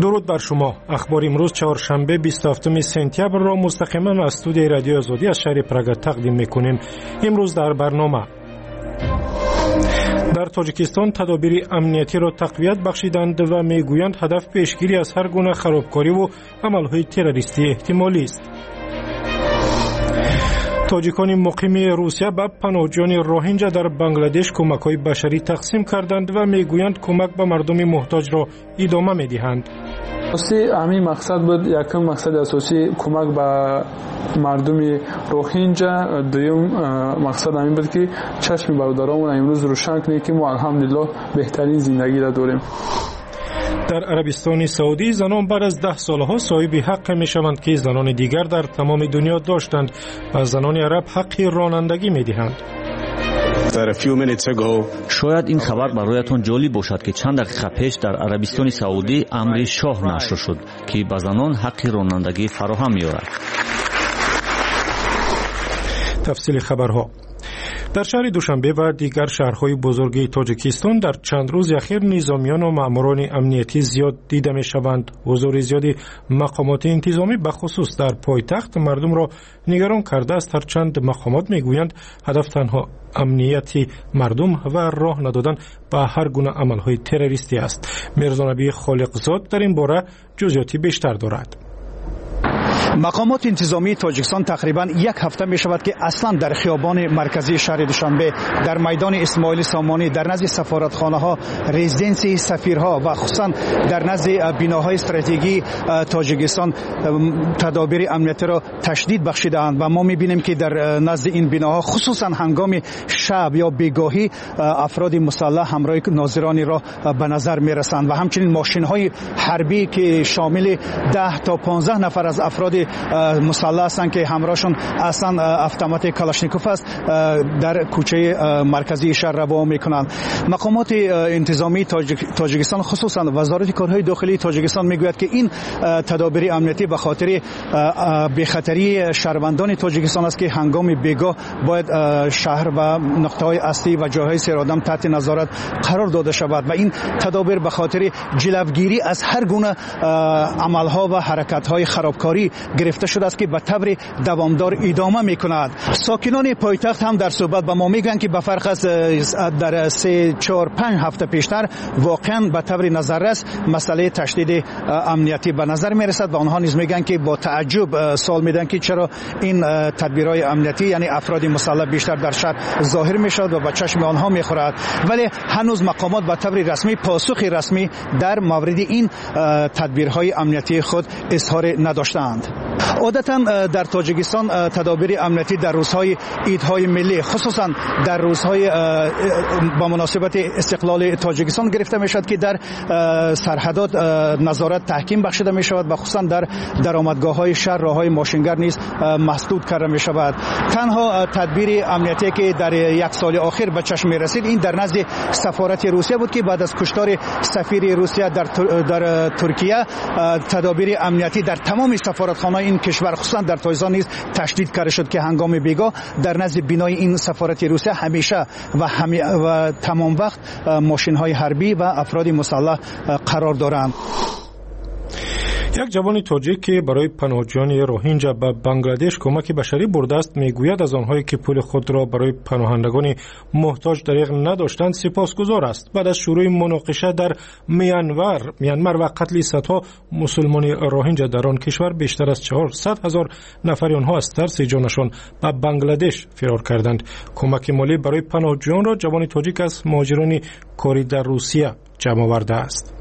درود بر شما. اخبار امروز چهارشنبه 27 سپتامبر را مستقیما از استودیوی رادیو آزادی از شهر پراگ تقدیم می‌کنیم. امروز در برنامه در تاجیکستان تدابیر امنیتی را تقویت بخشیدند و میگویند هدف پیشگیری از هر گونه خرابکاری و عملهای تروریستی احتمالی است. تاجیکان مقیم روسیه به پناهجویان روهینجا در بنگلادش کمک‌های بشری تقسیم کردند و میگویند کمک به مردم محتاج را ادامه می‌دهند. همین مقصد بود. یکم مقصد اساسی کمک به مردم روهینجا. دوم مقصد همین بود که چشم برادرامون امروز روشن کنیم که ما الحمدلله بهترین زندگی را داریم. در عربستان سعودی زنان بعد از 10 سالها صاحب حق میشوند که زنان دیگر در تمام دنیا داشتند و زنان عرب حق رانندگی میدهند. شاید این خبر برایتان جالب باشد که چند دقیقه پیش در عربستان سعودی امر شاه نشر شد که به زنان حق رانندگی فراهم می‌آورد. تفصیل خبرها در شهر دوشنبه و دیگر شهرهای بزرگ تاجیکستان در چند روز اخیر نظامیان و ماموران امنیتی زیاد دیده می‌شوند. حضور زیادی مقامات انتظامی به خصوص در پایتخت مردم را نگران کرده است، هرچند مقامات میگویند هدف تنها امنیت مردم و راه ندادن به هر گونه عملهای تروریستی است. میرزا نبی خالقزاد در این باره جزئیاتی بیشتر دارد. مقامات انتظامی تاجیکستان تقریبا یک هفته می شود که اصلا در خیابان مرکزی شهر دوشنبه، در میدان اسماعیل سامانی، در نزد سفارتخانه ها، رزیدنسی سفیرها و خصوصا در نزد بناهای استراتژیکی تاجیکستان تدابیر امنیتی را تشدید بخشیدند و ما می بینیم که در نزد این بناها خصوصا هنگام شب یا بیگاهی افراد مسلح همراه ناظران را به نظر می رسند و همچنین ماشین های حربی که شامل 10 تا 15 نفر از افراد مسلح هستند که همراهشون اصلا اتومات کلاشنیکوف است در کوچه مرکزی شهر روا میکنند. مقامات انتظامی تاجیکستان خصوصا وزارت کارهای داخلی تاجیکستان میگوید که این تدابیر امنیتی به خاطر بی‌خطری شهروندان تاجیکستان است که هنگام بیگاه باید شهر و نقطه‌های اصلی و جاهای سیرآدم تحت نظارت قرار داده شود و این تدابیر به خاطر جلوگیری از هر گونه عملها و حرکت‌های خرابکاری گرفته شده است که به طور دوامدار ادامه می‌کند. ساکنان پایتخت هم در صحبت با ما میگن که به فرق از در 3 4 5 هفته پیشتر واقعا به طور نظررس مسئله تشدید امنیتی به نظر میرسد و آنها نیز میگن که با تعجب سوال میدن که چرا این تدبیرهای امنیتی یعنی افراد مسلح بیشتر در شهر ظاهر میشد و به چشم آنها میخورد، ولی هنوز مقامات به طور رسمی پاسخ رسمی در مورد این تدبیرهای امنیتی خود اظهار نداشتند. عادتا در تاجیکستان تدابیر امنیتی در روزهای عیدهای ملی خصوصا در روزهای با مناسبت استقلال تاجیکستان گرفته می شود که در سرحدات نظارت تحکیم بخشیده می شود و خصوصا در درآمدگاه‌های شهر راههای ماشینگر نیز مسدود کرده می شود. تنها تدبیر امنیتی که در یک سال اخیر به چشم می رسید این در نزد سفارت روسیه بود که بعد از کشتار سفیر روسیه در ترکیه تدابیر امنیتی در تمام سفارتخانه این کشور خصوصا در تاجیکستان نیز تشدید کرده شد که هنگام بیگاه در نزد بنای این سفارت روسیه همیشه و تمام وقت ماشین‌های حربی و افراد مسلح قرار دارند. یک جوان تاجیک که برای پناهجویان روهینجا به بنگلادش کمک بشری برده است میگوید از آنهایی که پول خود را برای پناهندگان محتاج دریغ نداشتند سپاسگزار است. بعد از شروع مناقشه در میانمار و قتل صدها مسلمان روهینجا در آن کشور بیشتر از 400,000 نفر آنها از ترس جانشان به بنگلادش فرار کردند. کمک مالی برای پناهجویان را جوان تاجیک از مهاجران کاری در روسیه جمع آورده است.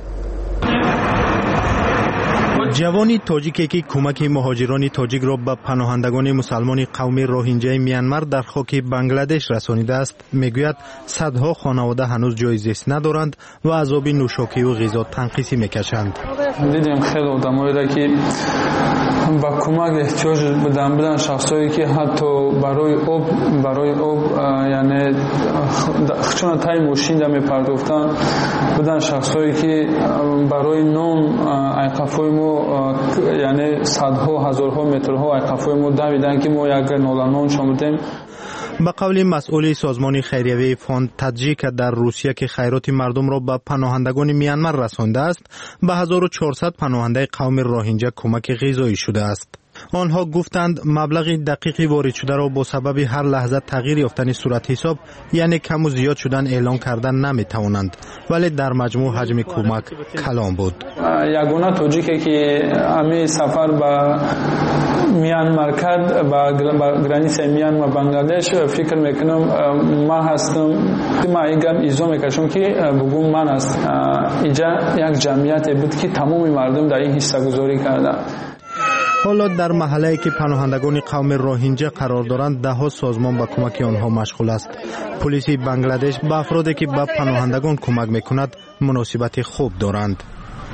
جوانی تاجیکی که کمک مهاجران تاجیک را به پناهندگان مسلمان قوم روهینجای میانمار در خاک بنگلادش رسانیده است میگوید صدها خانواده هنوز جای زیست ندارند و عذاب نوشاکی و غذا تنقیسی میکشند. دیدیم خیلی آدمایی را که با کمک احتیاج بودن شخصایی که حتی برای آب یعنی چون تای ماشین را میپرداختن بودن شخصایی که برای نان ایقافای ما یعنی صدها هزارها مترها ایقافای ما دویدن که ما یک نان شامدیم. به قول مسئول سازمان خیریوی فاند تاجیک در روسیه که خیرات مردم را به پناهندگان میانمار رسانده است، به 1400 پناهنده قوم روهینجا کمک غذایی شده است. آنها گفتند مبلغ دقیقی وارد شده را با سبب هر لحظه تغییر یافتن صورت حساب یعنی کم و زیاد شدن اعلان کردن نمی توانند، ولی در مجموع حجم کمک کلان بود. یگانه توجیه که امی سفر به میانمار کرد، به گرانیسه میانمار بنگلادش، فکر میکنم ما هستم، ما اگر ایزو میکشم که بگم من است. اینجا یک جمعیت بود که تمام مردم در این حصه گذاری کردند. حالا در محله‌ای که پناهندگان قوم روهینجا قرار دارند، ده‌ها سازمان به کمک آنها مشغول است. پلیس بنگلادش به افرادی که به پناهندگان کمک میکند مناسبت خوب دارند.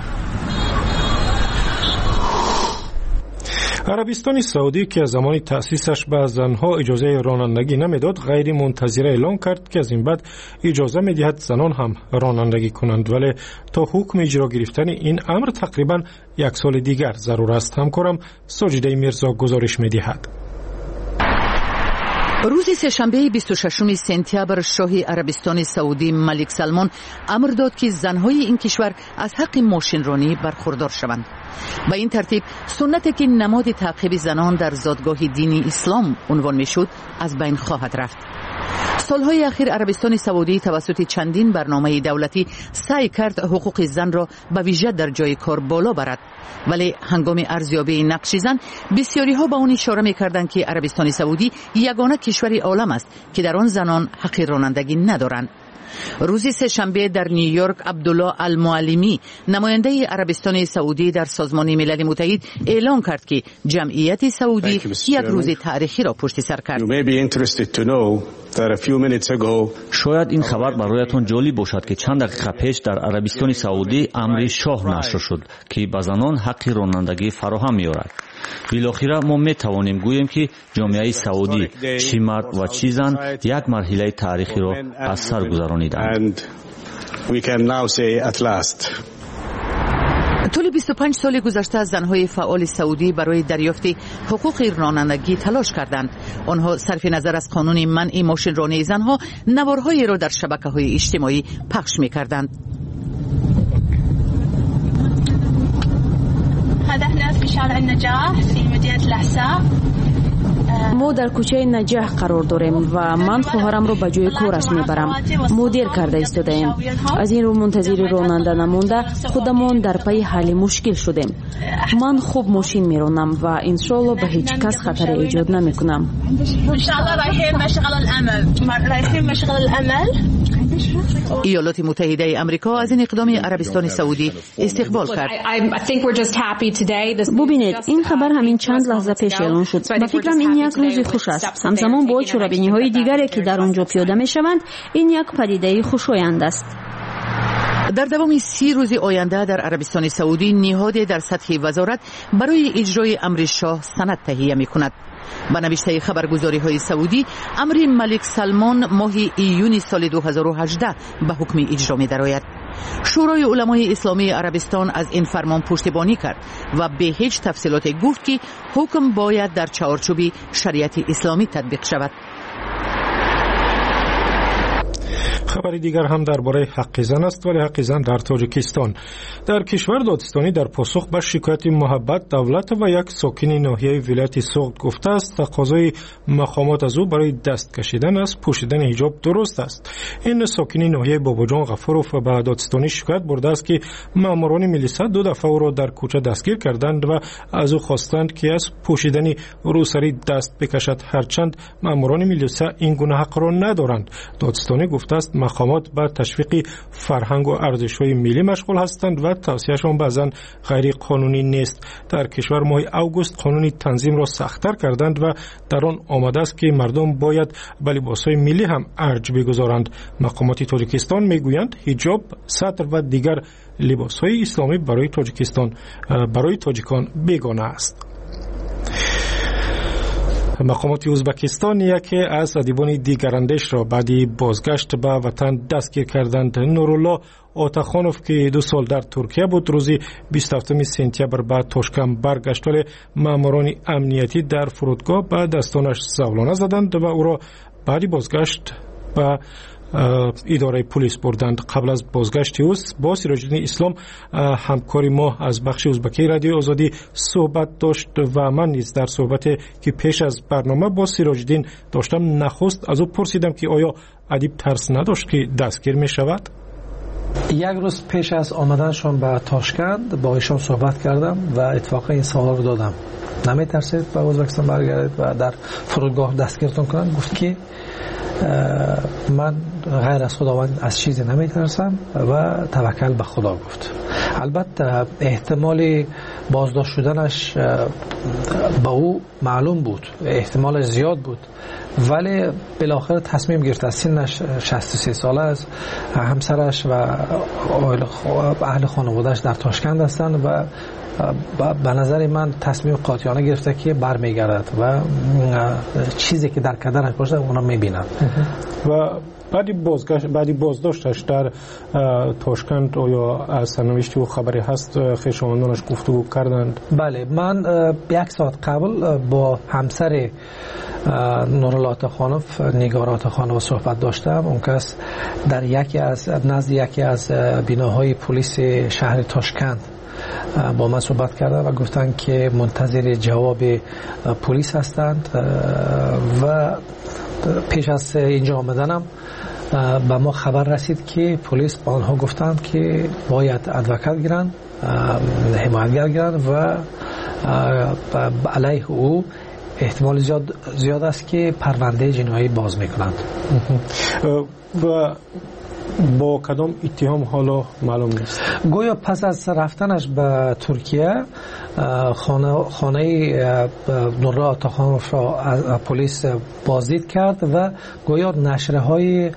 عربستان سعودی که از زمان تأسیسش به زنها اجازه رانندگی نمیداد، غیر منتظره اعلان کرد که از این بعد اجازه میدهد زنان هم رانندگی کنند، ولی تا حکم اجرا گرفتن این امر تقریبا یک سال دیگر ضرور است. همکارم ساجده میرزا گزارش میدهد. روز سه‌شنبه 26 سپتامبر شاه عربستان سعودی ملک سلمان امر داد که زنهای این کشور از حق ماشین رانی برخوردار شوند. به این ترتیب سنتی که نماد تعقیب زنان در زادگاه دینی اسلام عنوان میشد از بین خواهد رفت. سالهای اخیر عربستان سعودی توسط چندین برنامه دولتی سعی کرد حقوق زن را به ویژه در جای کار بالا برد، ولی هنگام ارزیابی نقش زن بسیاری ها به آن اشاره می‌کردند که عربستان سعودی یگانه کشور عالم است که در آن زنان حق رانندگی ندارند. روز سه‌شنبه در نیویورک عبدالله المعلمی نماینده عربستان سعودی در سازمان ملل متحد اعلان کرد که جمعیت سعودی یک روز تاریخی را پشت سر کرد. شاید این خبر برایتان جالب باشد که چند دقیقه پیش در عربستان سعودی امر شاه نشر شد که به زنان حق رانندگی فراهم می‌آورد. بالاخره ما می توانیم گوییم که جامعه سعودی چی مرد و چی زن یک مرحله تاریخی را از سر گذرانیدند. طول 25 سال گذشته زنهای فعال سعودی برای دریافت حقوق رانندگی تلاش کردند. آنها صرف نظر از قانون منع ماشین رانی زنها نوارهایی را در شبکه‌های اجتماعی پخش می‌کردند. ما در کوچه نجاح قرار داریم و من خواهرم را به جای کارش میبرم. مدیر کرده ایستاده ایم. از این رو منتظر راننده نمانده خودمان در پی حل مشکل شدیم. من خوب ماشین میرانم و انشالله به هیچ کس خطر ایجاد نمیکنم. ایالات متحده آمریکا از این اقدام عربستان سعودی استقبال کرد. ببینید این خبر همین چند لحظه پیش اعلان شد و فکرم این یک روز خوش است. همزمان با چرابینی‌های دیگری که در آنجا پیاده می‌شوند این یک پدیده خوشایند است. در دوام 30 روز آینده در عربستان سعودی نهاد در سطح وزارت برای اجرای امر شاه سند تهیه می‌کند. با نوشته خبرگزاری‌های سعودی امر ملک سلمان ماه ایون سال 2018 به حکم اجرا می‌درآید. شورای علمای اسلامی عربستان از این فرمان پشتیبانی کرد و به هیچ تفصیلات گفت که حکم باید در چارچوب شریعت اسلامی تطبیق شود. خبر دیگر هم درباره حق زن است، ولی حق زن در تاجیکستان. در کشور دادستانی در پاسخ به شکایت محبت دولت و یک ساکن ناحیه ولایت سوغد گفته است تقاضای مقامات از او برای دست کشیدن از پوشیدن حجاب درست است. این ساکن ناحیه باباجان غفاروف به دادستانی شکایت برده است که ماموران میلیسا 2 دفعه او را در کوچه دستگیر کردند و از او خواستند که از پوشیدن روسری دست بکشد، هرچند ماموران میلیسا این گونه حق را ندارند. دادستانی گفته است مقامات با تشویق فرهنگ و ارزش‌های ملی مشغول هستند و توصیه‌شان بعضاً غیر قانونی نیست. در کشور ماه اوگوست قانون تنظیم را سخت‌تر کردند و در آن آمده است که مردم باید به لباس‌های ملی هم ارج بگذارند. مقامات تاجیکستان میگویند حجاب، سطر و دیگر لباس‌های اسلامی برای تاجیکان بیگانه است. مقامات ازبکستان یکی از ادیبان دیگراندیش را بعدی بازگشت به وطن دستگیر کردند. نورالله آتاخانوف که 2 سال در ترکیه بود روز 27 سپتامبر به تاشکند برگشت، ولی ماموران امنیتی در فرودگاه به دستانش زولانه زدند و او را بعدی بازگشت به اداره پلیس بردند. قبل از بازگشت او با سراج الدین اسلام همکاری ما از بخش ازبکی رادیو آزادی صحبت داشت و من نیز در صحبتی که پیش از برنامه با سراج الدین داشتم نخست از او پرسیدم که آیا ادیب ترس نداشت که دستگیر می شود؟ یک روز پیش از آمدنشان به تاشکند با ایشان صحبت کردم و اتفاقا این سوال رو دادم: نمی ترسید به ازبکستان برگردید و در فرودگاه دستگیرتون کنند؟ گفت که من غیر از خداوند از چیزی نمی ترسم و توکل به خدا. گفت البته احتمال بازداشت شدنش به او معلوم بود، احتمال زیاد بود، ولی بالاخره تصمیم گرفت. از سنش 63 ساله است، همسرش و اهل خانوادهش در تاشکند هستند و به نظر من تصمیم قاطعانه گرفته که برمیگردد و چیزی که در کدرش باشه اونا میبینند. و بعدی بازداشتش در تاشکند یا از سرنوشت او خبری هست؟ خویشاوندانش گفتگو کردند؟ بله، من 1 ساعت قبل با همسر نورالله آتاخانوف، نگار آتاخانوف صحبت داشتم. اون کس در نزد یکی از بیناهای پلیس شهر تاشکند با من صحبت کردن و گفتن که منتظر جواب پلیس هستند و پیش از اینجا آمدنم به ما خبر رسید که پلیس با آنها گفتند که باید ادوکات گیرند، حمایتگر گیرند و علیه او احتمال زیاد است که پرونده جنایی باز میکنند. و با کدام اتهام حالا معلوم نیست. گویا پس از رفتنش به ترکیه خانه نورالله آتاخانوف را پلیس بازدید کرد و گویا نشرهای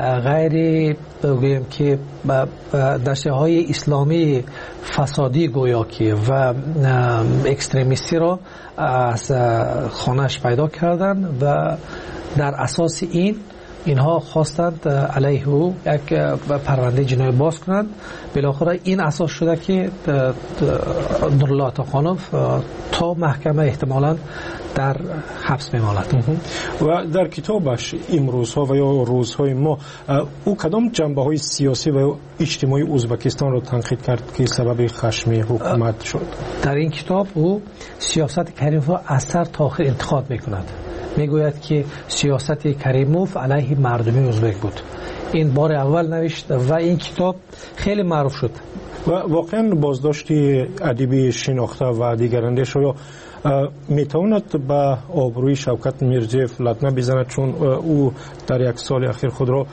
غیر بگوییم که نشرهای اسلامی فسادی گویا که و اکستریمیستی را از خانهش پیدا کردند و در اساس اینها خواستند علیه او یک پرونده جنایی باز کنند. بالاخره این اساس شده که نورالله آتاخانوف تا محکمه احتمالاً در حبس میماند. و در کتابش امروزها و یا روزهای ما او کدام جنبه های سیاسی و اجتماعی ازبکستان را تنقید کرد که سبب خشم حکومت شد؟ در این کتاب او سیاست کریموف را از سر تا آخر انتقاد میکند. میگوید که سیاست کریموف علیه مردمی ازبک بود. این بار اول نوشت و این کتاب خیلی معروف شد. و واقعا بازداشت ادیب شناخته و دیگراندیش یا میتواند به آبروی شوکت میرزیف لطمه بزند، چون او در 1 سال اخیر خود را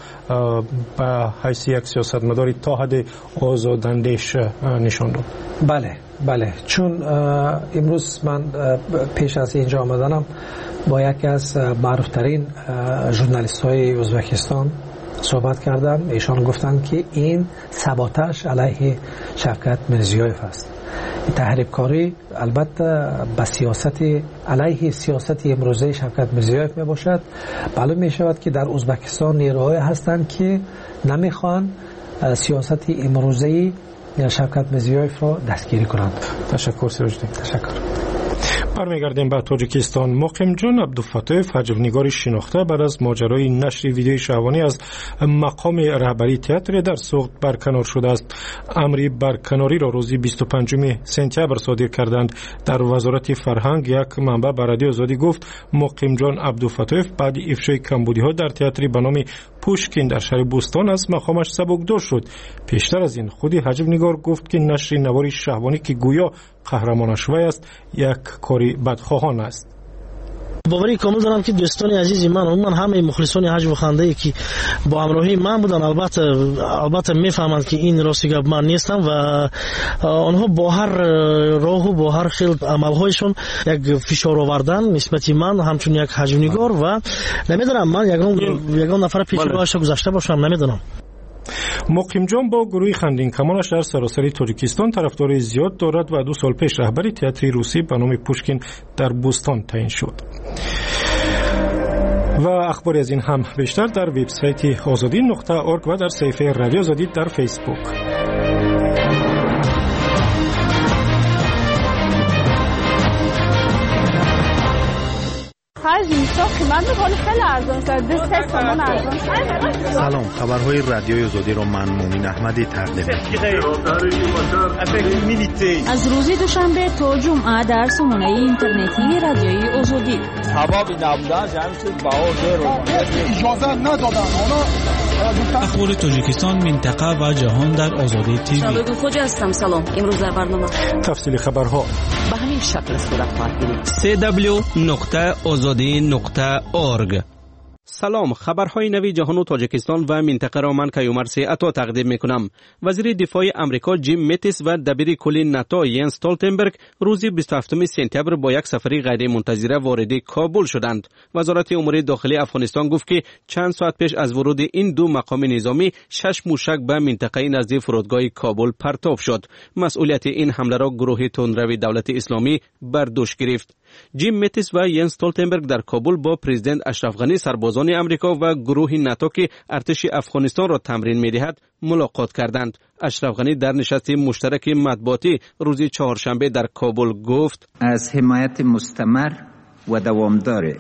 به حیث یک سیاستمدار تا حد آزاداندیش نشان داد. بله، چون امروز من پیش از اینجا آمدنم با یکی از معروفترین ژورنالیست های ازبکستان صحبت کردم. ایشان گفتند که این سابوتاژ علیه شوکت میرزیوف است. تحریک‌کاری البته به سیاست علیه سیاست امروزه شوکت میرزیوف می باشد. معلوم می شود که در ازبکستان نیروهایی هستند که نمیخوان سیاست امروزه شوکت میرزیوف را دستگیری کنند. تشکر سراج الدین. تشکر. برمیگردیم به تاجیکستان. مقیم جان عبدالفتاح حجوینگار شناخته بعد از ماجرای نشر ویدیوی شهوانی از مقام رهبری تئاتر در سوخت برکنار شده است. امری برکناری را روز 25 سپتامبر صادر کردند. در وزارت فرهنگ یک منبع به رادیو آزادی گفت مقیم جان عبدالفتاح بعد افشای کمبودی‌ها در تئاتری به نام پوشکین در شهر بوستان از مقامش سبکدار شد. پیشتر از این خودی حجوینگار گفت که نشر نوار شهوانی که گویا قهرمانش وی است یک کاری بدخواهانه است. باوری کامل دارم که دوستان عزیز من همه مخلصان حج و خنده که با همراهی من بودن البته میفهمند که این راستی گپ من نیستم و آنها با هر راه و با هر خیل عملهایشون یک فشار آوردن نسبت من همچون یک حجوینگار و نمیدونم من یگان نفر پیش روش گذشته باشم نمیدونم. مقیم جان با گروه خندین کمانش در سراسر تاجیکستان طرفدار زیاد دارد و 2 سال پیش رهبری تئاتر روسی به نام پوشکین در بوستان تعیین شد. و اخباری از این هم بیشتر در وبسایت azadi.org و در صفحه رادیو آزادی در فیسبوک. خرج اینستا قیمت حال خیلی ارزان شده 3 تومان ارزان شده. سلام، خبرهای رادیوی آزادی را من مومین احمدی تقدیم می‌کنم. از روز دوشنبه تا جمعه در سامانه اینترنتی رادیوی آزادی. سبب نبودن جمعیت باور اجازه ندادن. اخبار تاجیکستان، منطقه و جهان در آزادی تیوی. شبکه خوجا هستم. سلام. امروز در برنامه تفصیل خبرها به همین شکل صورت خواهد گرفت. www.azadi.org. سلام، خبرهای نوی جهان و تاجیکستان و منطقه را من کیومرث عطا تقدیم میکنم. وزیر دفاع آمریکا جیم متیس و دبیر کل ناتو ینس استولتنبرگ روز 27 سپتامبر با یک سفری غیر منتظره وارد کابل شدند. وزارت امور داخلی افغانستان گفت که چند ساعت پیش از ورود این دو مقام نظامی 6 موشک به منطقه نزدیک فرودگاه کابل پرتاب شد. مسئولیت این حمله را گروه تندروی دولت اسلامی بر دوش گرفت. جیم متیس و ینس استولتنبرگ در کابل با پرزیدنت اشرف غنی، سربازان آمریکا و گروه ناتو که ارتش افغانستان را تمرین می‌دهد ملاقات کردند. اشرف غنی در نشست مشترک مطبوعاتی روز چهارشنبه در کابل گفت: از حمایت مستمر و دوامدار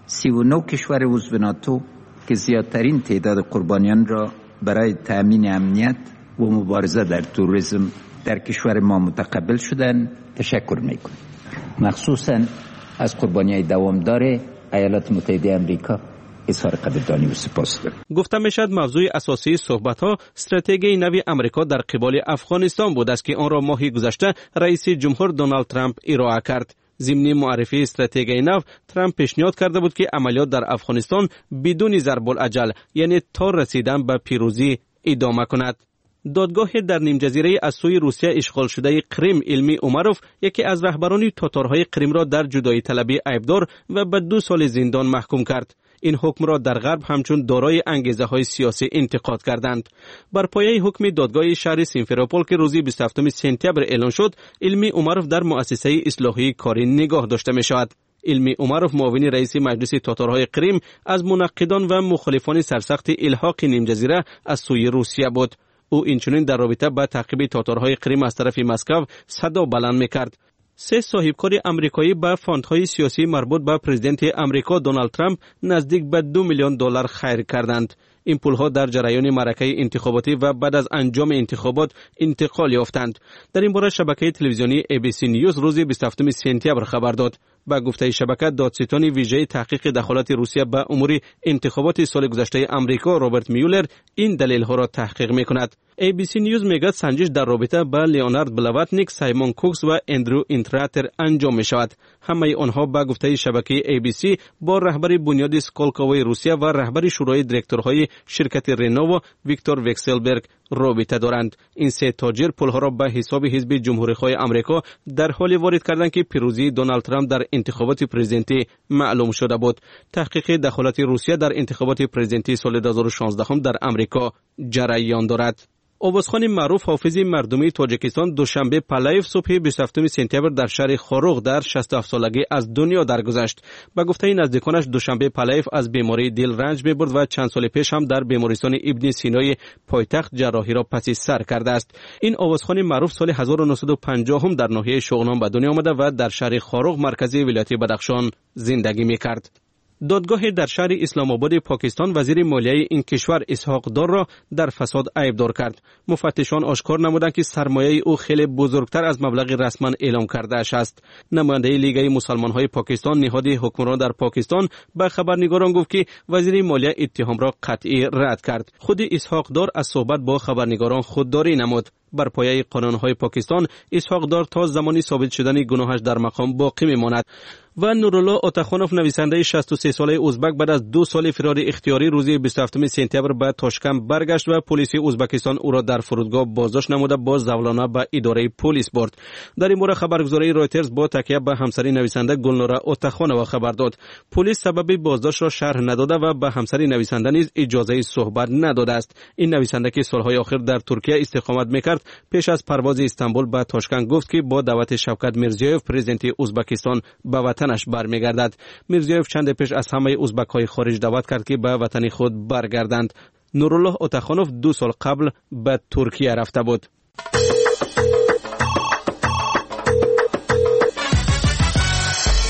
39 کشور عضو ناتو که زیادترین تعداد قربانیان را برای تأمین امنیت و مبارزه در توریسم در کشور ما متقبل شدند تشکر می‌کنم. مخصوصاً از قربانی‌های دوامدار ایالات متحده آمریکا اظهار قدردانی و سپاس دارم. گفته میشد موضوع اساسی صحبت‌ها استراتژی نوی آمریکا در قبال افغانستان بود است که آن را ماه گذشته رئیس جمهور دونالد ترامپ ارائه کرد. ضمن معرفی استراتژی نو، ترامپ پیشنهاد کرده بود که عملیات در افغانستان بدون ضرب الاجل، یعنی تا رسیدن به پیروزی، ادامه کند. دادگاه در نیم جزیره از سوی روسیه اشغال شده کریم علمی اومروف، یکی از رهبران تاتارهای کریم را در جدایی طلبی عیبدار و به 2 سال زندان محکوم کرد. این حکم را در غرب همچون دارای انگیزه‌های سیاسی انتقاد کردند. بر پایه حکم دادگاه شهر سیمفروپول که روز 27 سپتامبر اعلان شد، علمی اومروف در مؤسسه اصلاحی کاری نگاه داشته می‌شود. علمی اومروف، معاون رئیس مجلس تاتارهای کریم، از منقدان و مخالفان سرسخت الحاق نیم جزیره از سوی روسیه بود. او اینچنین در رابطه با تعقیب تاتارهای کریم از طرف مسکو صدا بلند می‌کرد. 3 صاحبکار آمریکایی با فاندهای سیاسی مربوط به پرزیدنت آمریکا دونالد ترامپ نزدیک به $2 میلیون خیر کردند. این پولها در جریان معرکه انتخاباتی و بعد از انجام انتخابات انتقال یافتند. در این باره شبکه تلویزیونی ABC نیوز روز 27 سپتامبر خبر داد. با گفته شبکه، دادستان ویژه تحقیق دخالت روسیه به امور انتخابات سال گذشته آمریکا رابرت میولر این دلیل‌ها را تحقیق می‌کند. ABC نیوز میگه سنجش در رابطه با لیونارد بلاواتنیک، سایمون کوکس و اندرو اینتراتر انجام می‌شود. همه آنها با گفته شبکه ABC با رهبر بنیاد اسکولکوی روسیه و رهبر شورای دیرکتورهای شرکت رنو ویکتور وکسلبرگ رابطه دارند. این 3 تاجر پولها را به حساب حزب جمهوری‌خواه آمریکا در حالی وارد کردند که پیروزی دونالد ترامپ در انتخابات پرزیدنتی معلوم شده بود. تحقیق دخالت روسیه در انتخابات پرزیدنتی سال 2016 در آمریکا جریان دارد. آوازخوان معروف حافظ مردمی تاجیکستان دوشنبه پلایف صبح 27 سپتامبر در شهر خاروغ در 67 سالگی از دنیا درگذشت. به گفته نزدیکانش دوشنبه پلایف از بیماری دل رنج می‌برد و چند سال پیش هم در بیمارستان ابن سینای پایتخت جراحی را پس سر کرده است. این آوازخوان معروف سال 1950 هم در ناحیه شغنان به دنیا آمده و در شهر خاروغ مرکز ولایت بدخشان زندگی می‌کرد. دادگاه در شهر اسلام آباد پاکستان وزیر مالیه این کشور اسحاق دار را در فساد عیبدار کرد. مفتشان آشکار نمودند که سرمایه او خیلی بزرگتر از مبلغ رسما اعلام کرده اش است. نماینده لیگ مسلمان‌های پاکستان، نهاد حکمران در پاکستان، به خبرنگاران گفت که وزیر مالیه اتهام را قطعی رد کرد. خود اسحاق دار از صحبت با خبرنگاران خودداری نمود. بر پایه قانون‌های پاکستان، اسحاق دار تا زمانی ثابت شدن گناهش در مقام باقی می‌ماند. و نورالله آتاخانوف، نویسنده 63 ساله ازبک، بعد از 2 سال فرار اختیاری روز 27 سپتامبر به تاشکند برگشت و پلیس ازبکستان او را در فرودگاه بازداشت نموده با زولانه به اداره پلیس برد. در این مورد خبرگزاری رایترز با تکیه به همسر نویسنده گلنوره آتاخانوف خبر داد. پلیس سبب بازداشت را شرح نداده و به همسر نویسنده نیز اجازه صحبت نداده است. این نویسنده که سالهای آخر در ترکیه استقامت می‌کرد، پیش از پرواز استانبول به تاشکند گفت که با دعوت شوکت میرزیوف پرزیدنت ازبکستان به وطنش برمیگردد. میرزیوف چند پیش از همه ازبک‌های خارج دعوت کرد که به وطن خود برگردند. نورالله آتاخانوف 2 سال قبل به ترکیه رفته بود.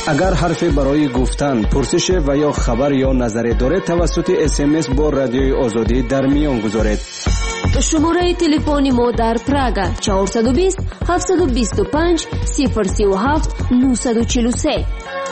اگر حرفی برای گفتن، پرسش و یا خبر یا نظری دارید توسط SMS با رادیوی آزادی در میان گذارید. شماره تلفن ما در پراگ 420 725 037 943.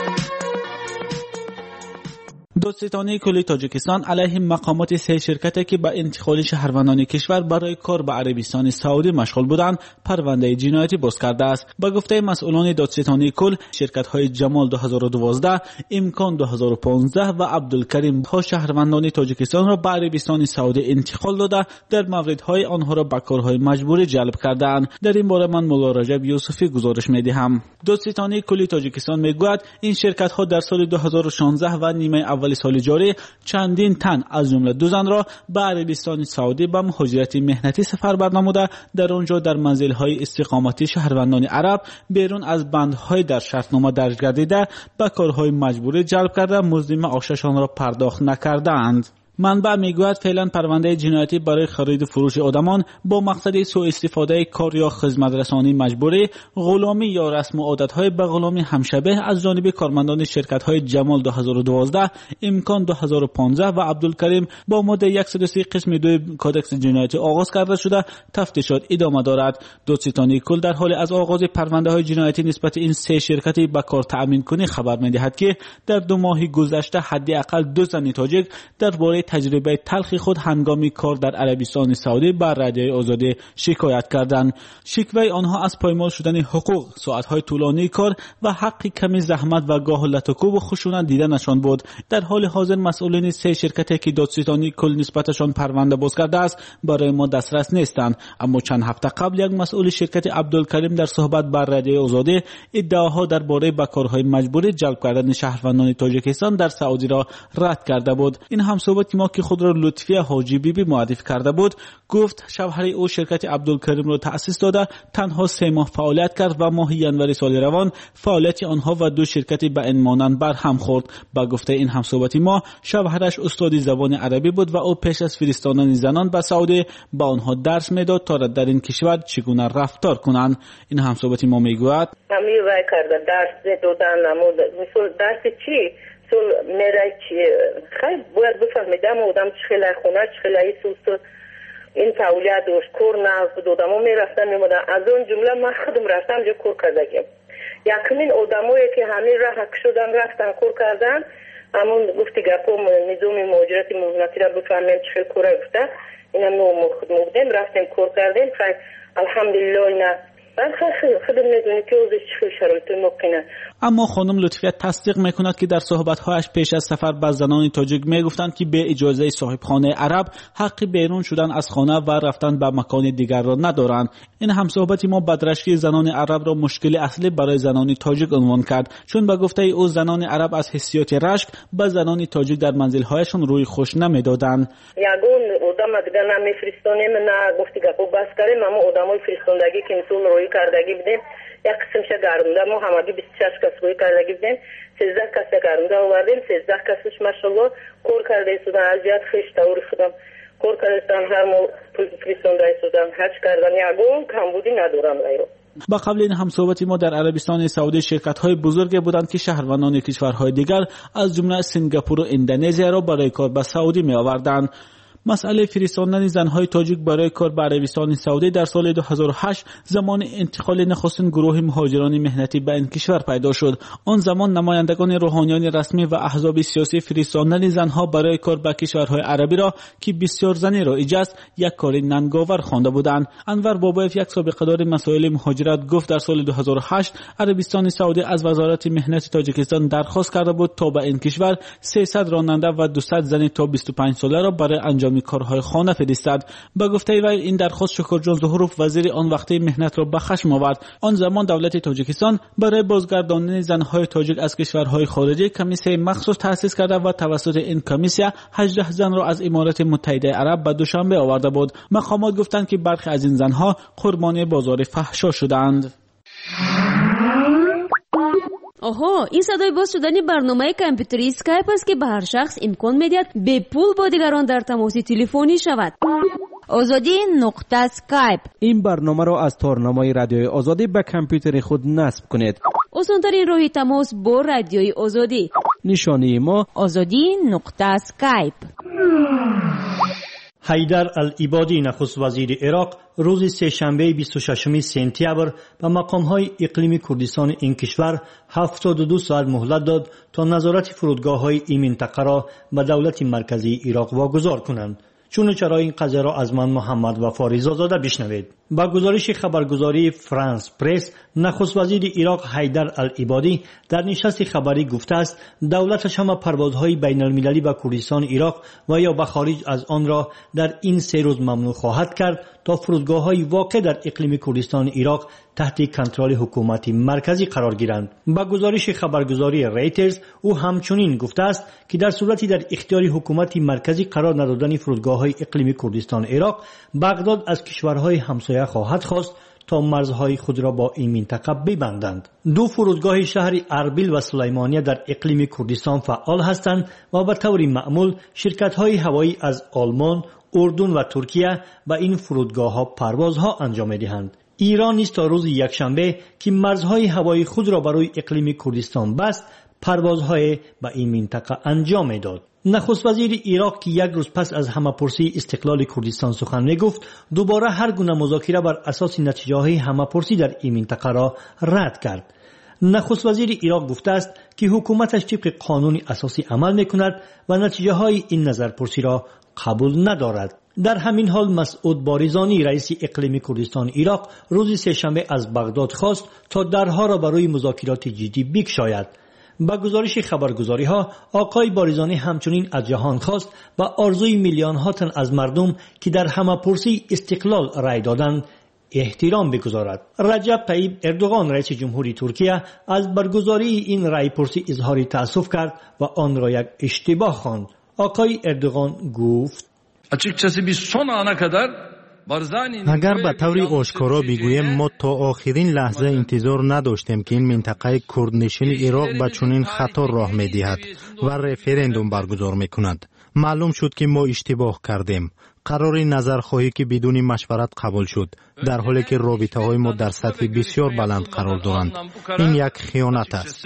دادستانی کل تاجیکستان علیه مقامات 3 شرکتی که به انتقال شهروندان کشور برای کار به عربستان سعودی مشغول بودند پرونده جنایتی باز کرده است. به گفته مسئولان دادستانی کل، شرکت‌های جمال 2012، امکان 2015 و عبدالکریم ها شهروندان تاجیکستان را به عربستان سعودی انتقال داده در موردهای آنها را به کارهای مجبوری جلب کردند. در این باره من مولا رجب یوسفی گزارش می‌دهم. دادستانی کل تاجیکستان میگوید این شرکت‌ها در سال 2016 و نیمه اول سال جاری چندین تن از جمله 2 زن را به عربستان سعودی به مهاجرت مهنتی سفربر نموده در آنجا در منزل‌های استقامتی شهروندان عرب بیرون از بندهای در شرطنامه درج گردیده به کارهای مجبوری جلب کرده مزد معاششان را پرداخت نکردند. منبع میگوید فعلا پرونده جنایتی برای خرید و فروش آدمان با مقصد سوء استفاده کار یا خدمت رسانی مجبوری، غلامی یا رسم و عادت‌های به غلامی همشبه از جانب کارمندان شرکت‌های جمال 2012، امکان 2015 و عبدالکریم با ماده 130 قسم 2 کدکس جنایتی آغاز کرده شده تفتیشات ادامه دارد. دادستانی کل در حال از آغاز پرونده‌های جنایتی نسبت این 3 شرکتی به کار تأمین کنی خبر می‌دهد که در 2 ماه گذشته حداقل 2 زن تاجیک درباره تجربه تلخ خود هنگامی کار در عربستان سعودی بر رادیوی آزادی شکایت کردند. شکوه آنها از پایمال شدن حقوق، ساعت‌های طولانی کار و حق کمی زحمت و گاه لطکوب و خشونت دیدنشان بود. در حال حاضر مسئولین 3 شرکتی که دادستانی کل نسبتشان پرونده باز کرده است برای ما دسترس نیستند، اما چند هفته قبل یک مسئول شرکت عبدالکریم در صحبت بر رادیوی آزادی ادعاها درباره به کارهای مجبوری جلب کردن شهروندان تاجیکستان در سعودی را رد کرده بود. این هم صحبت ما که خود را لطفیه حاجی بیبی معرفی کرده بود گفت شوهر او شرکت عبدالکریم را تأسیس داده تنها 3 ماه فعالیت کرد و ماه ینوری سال روان فعالیت آنها و 2 شرکتی به این مانند بر هم خورد. با گفته این همصحبتی ما شوهرش استاد زبان عربی بود و او پیش از فرستادن زنان به سعودی با آنها درس میداد تا در این کشور چگونه رفتار کنند. این همصحبتی ما میگوید همین وای کرده درس دادن نمود مثل درس چی میره چی خیلی باید بفهمیدم آدم چخیلی خونه چخیلی سوست این فعالیت داشت کور نزد دادم و میرفتن میمودن از اون جمله من خودم رفتم جو کور کردگیم یکمین آدمایی که همین راه حق شدن رفتن کور کردن همون گفتی گپا نظام مهاجرت مهنتی را بفهمیم چخیل کوره گفته این هم مقدم رفتیم کور کردیم خیلی الحمدلله نه خودم میدونی که اوزش چه شرایط ممکنه. اما خانم لطفیت تصدیق میکند که در صحبت‌هایش پیش از سفر به زنان تاجیک میگفتند که به اجازه صاحب خانه عرب حق بیرون شدن از خانه و رفتن به مکان دیگر را ندارند. این هم صحبتی ما بدرشکی زنان عرب را مشکل اصلی برای زنان تاجیک عنوان کرد، چون به گفته او زنان عرب از حسیات رشک به زنان تاجیک در منزل‌هایشان روی خوش نمیدادند. یگون آدم دیگه نمیفرستونیم نه گفتی گپو بس کردیم اما آدمای فرستندگی که مثل روی کردگی بدیم یک قسمش گردونده ما همگی 26 کس روی کردگی بدیم 13 کس گردونده آوردیم 13 کسش ماشاءالله کار کرده ایستودن از جهت خوش طوری خودم کار کرده ایستودن هر مو فرستنده ایستودن حج کردن یگون کمبودی ندارم لیرو. با قبل این همصحبتی ما در عربستان سعودی شرکت‌های بزرگی بودند که شهروندان کشورهای دیگر از جمله سنگاپور و اندونزیا را برای کار به سعودی می‌آوردند. مسئله فرستاندن زنهای تاجیک برای کار به عربستان سعودی در سال 2008 زمان انتقال نخستین گروه مهاجران مهنتی به این کشور پیدا شد. آن زمان نمایندگان روحانیان رسمی و احزاب سیاسی فرستاندن زنها برای کار به کشورهای عربی را که بسیار زنی رایج است یک کار ننگاور خوانده بودند. انور بابایف یک سابقه دار مسائل مهاجرت گفت در سال 2008 عربستان سعودی از وزارت مهنت تاجیکستان درخواست کرده بود تا به این کشور 300 راننده و 200 زن تا 25 ساله را برای انجام کارهای خانه فرستاد. با گفته وی این درخواست شکرجان ظهوروف وزیر آن وقتی مهنت را به خشم آورد. آن زمان دولت تاجیکستان برای بازگرداندن زنهای تاجیک از کشورهای خارجی کمیسیه مخصوص تأسیس کرده و توسط این کمیسیه 18 زن را از امارات متحده عرب به دوشنبه آورده بود. مقامات گفتند که برخی از این زنها قربانی بازار فحشا شدند. آها، این صدای باز شدن برنامه کامپیوتری اسکایپ است که به هر شخص امکان میدهد به پول با دیگران در تماس تلفنی شود. آزادی نقطه اسکایپ. این برنامه را از تارنمای رادیوی آزادی به کامپیوتر خود نصب کنید. آسان‌ترین راه تماس با رادیوی آزادی. نشانی ما azadi.skype. حیدر العبادی نخست وزیر عراق روز سه‌شنبه 26 سپتامبر به مقام‌های اقلیمی کردستان این کشور 72 ساعت مهلت داد تا نظارت فرودگاه‌های این منطقه را به دولت مرکزی عراق واگذار کنند. چون چرا این قضیه را از من محمد وفا رضازاده بشنوید. با گزارش خبرگزاری فرانس پرس، نخست وزیر عراق حیدر العبادی در نشست خبری گفته است دولتش همه پروازهای بین المللی به کردستان عراق و یا به خارج از آن را در این 3 روز ممنوع خواهد کرد تا فرودگاه‌های واقع در اقلیم کردستان عراق تحت کنترل حکومت مرکزی قرار گیرند. با گزارش خبرگزاری ریترز او همچنین گفته است که در صورتی در اختیار حکومت مرکزی قرار ندادن فرودگاه‌های اقلیمی کردستان عراق، بغداد از کشورهای همسایه خواهد خواست تا مرزهای خود را با این منطقه ببندند. 2 فرودگاه شهر اربیل و سلیمانیه در اقلیم کردستان فعال هستند و به طور معمول شرکت‌های هوایی از آلمان، اردن و ترکیه به این فرودگاه‌ها پروازها انجام می‌دهند. ایران نیز تا روز یکشنبه که مرزهای هوایی خود را برای اقلیم کردستان بست، پروازهای به این منطقه انجام می‌داد. نخست وزیر عراق که 1 روز پس از همه‌پرسی استقلال کردستان سخن می‌گفت، دوباره هر گونه مذاکره بر اساس نتیجه‌های همه‌پرسی در این منطقه را رد کرد. نخست وزیر عراق گفته است که حکومتش طبق قانون اساسی عمل می‌کند و نتیجه‌های این نظرپرسی را قبول ندارد. در همین حال مسعود باریزانی رئیس اقلیمی کردستان عراق روز سه‌شنبه از بغداد خواست تا درها را برای مذاکرات جدی بگشاید. با گزارش خبرگزاری ها، آقای باریزانی همچنین از جهان خواست و آرزوی میلیون ها تن از مردم که در همه‌پرسی استقلال رای دادند احترام بگذارد. رجب طیب اردوغان رئیس جمهوری ترکیه از برگزاری این رای پرسی اظهار تأسف کرد و آن را یک اشتباه خواند. آقای اردوغان گفت: اگر به طور آشکارا بگویم ما تا آخرین لحظه انتظار نداشتیم که این منطقه کردنشین عراق به چنین خطا راه می‌دهد و رفراندوم برگزار می‌کند. معلوم شد که ما اشتباه کردیم. قرار نظرخواهی که بدون مشورت قبول شد، در حالی که رابطه‌های ما در سطح بسیار بلند قرار دارند. این یک خیانت است.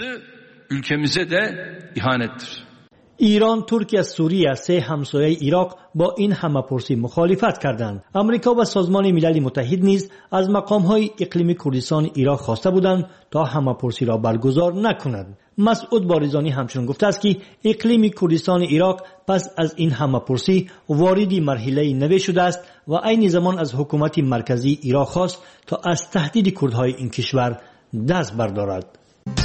ایران، ترکیه، سوریه 3 همسایه عراق با این همه‌پرسی مخالفت کردند. امریکا و سازمان ملل متحد نیز از مقام‌های اقلیمی کردستان عراق خواسته بودند تا همه‌پرسی را برگزار نکنند. مسعود باریزانی همچنین گفته است که اقلیم کردستان عراق پس از این همه‌پرسی وارد مرحله نو شده است و عین زمان از حکومت مرکزی عراق خواست تا از تهدید کردهای این کشور دست بردارد.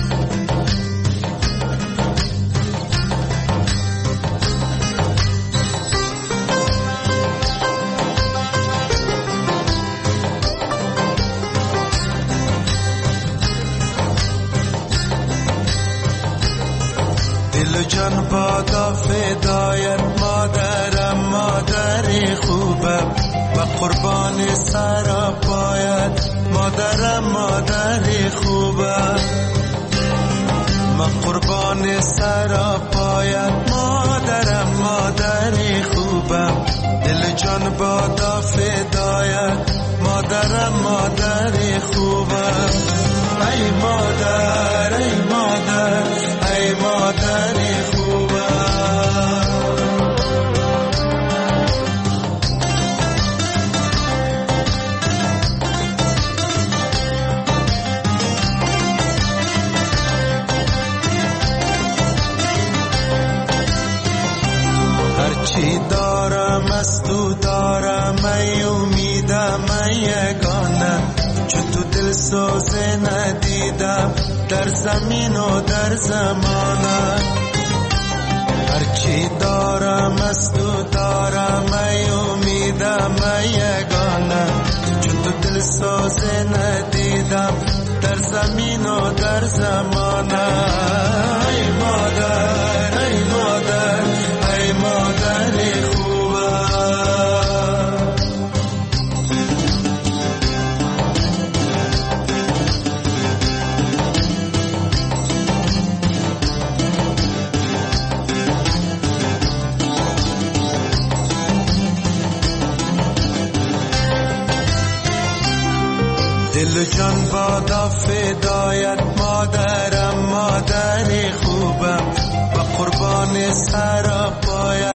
جان بادا فدایت مادرم، مادر خوبم و قربان سرا پایت مادرم، مادر خوبم و قربان سرا پایت مادرم، مادر خوبم. دل جان بادا فدایت مادرم، مادر خوبم. ای مادر، ای مادر، ای مادر خوبم. هرچی دارم از تو دارم، ای امیدم، ای یگانه، چون تو دل سوزه ندیدم در زمین و در زمانه. هرچی دارم از تو دارم، ای امیدم، ای یگانه، چون تو دل سوزه ندیدم در زمین و در زمانه. ای مادر، ای مادر، ای مادر خوبم. دل جان بادا فدایت مادرم، مادر خوبم و قربان سر پایت.